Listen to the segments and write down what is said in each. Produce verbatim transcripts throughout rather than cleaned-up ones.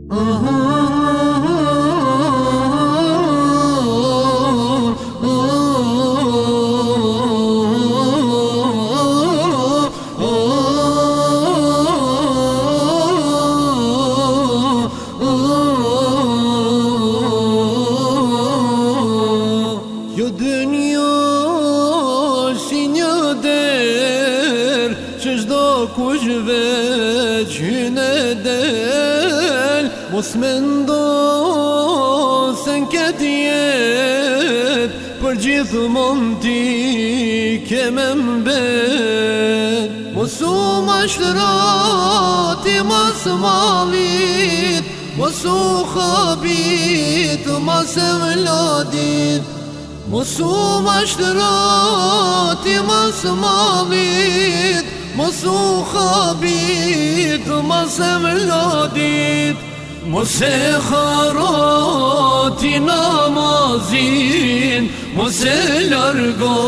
Jo dënjo si një der që çdo kush veç hyne del. Mos mendo se n'ket jet për gjithmonë ti ke me mbet. Mos u mashtërati mas malit, mos u habit mas evladit. Mos u mashtërati mas malit, mos u habit mas evladit. Mos e harroti namazin, mos e largo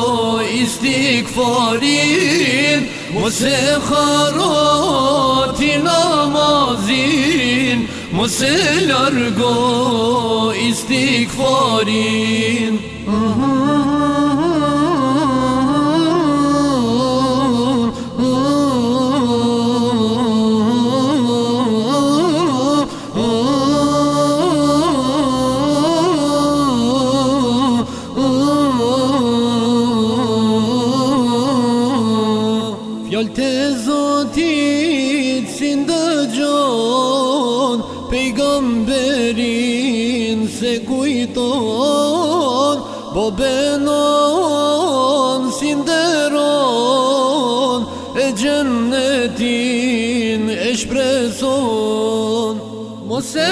istikfarin. Mos e harroti namazin, mos e largo istikfarin. Fjallët e Zotit si ndëgjon, pejgamberin se kujton. Babenon si nderon, e gjennetin e shpreson. Mos e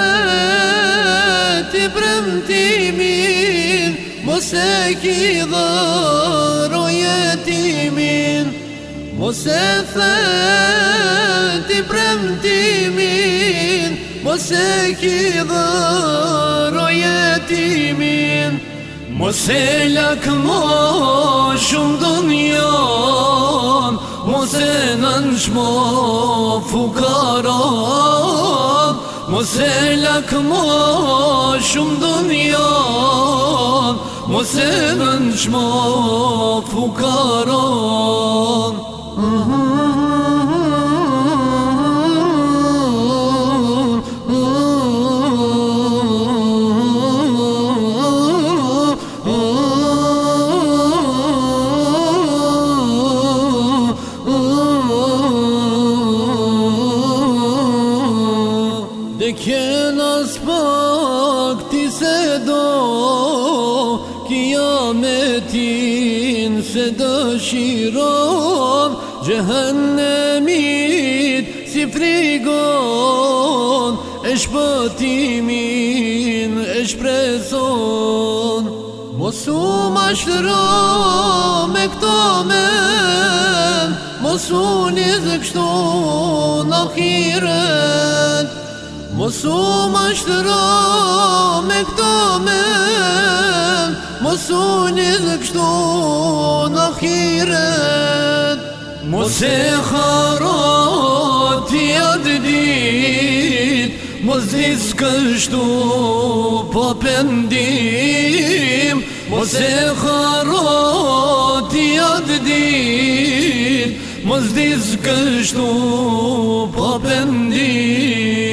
theti premtimin, mos e kidharo jetimin. Mos e theti premtimin, mos e kidharo jetimin. Mos e lakmo shumë dunjan, mos e nënshmo fukaran. Mos e lakmo shumë dunjan, mos e nënshmo fukaran. Dhe kena s'pak ti se do, kiametin se dëshiron. Gjehennemit si frigon, e shpëtimin e shpreson. Mos u mashtëro me këto men, mos u nizë kështu në ahiret. Mos u mashtëro me këto men, mos u nizë kështu në ahiret. Mos e harroti atë dit, mos dis kështu pa pendim. Mos e harroti atë dit, mos dis kështu pa pendim.